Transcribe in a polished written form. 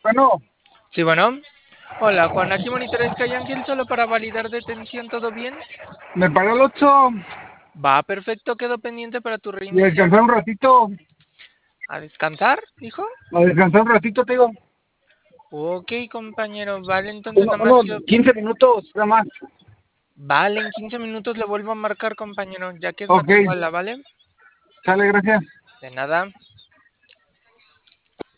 Bueno, Sí, bueno. Hola, Juan. Aquí monitor Sky Ángel solo para validar detención. ¿Todo bien? me paré al 8 Va, perfecto. Quedo pendiente para tu y a reiniciar. descansar un ratito. ¿A descansar, dijo? A descansar un ratito, te digo. Ok, compañero. Vale, entonces nada más Unos quedo... 15 minutos, nada más. Vale, en 15 minutos le vuelvo a marcar, compañero, ya que es Ok, Matehuala, ¿vale? sale, gracias. De nada.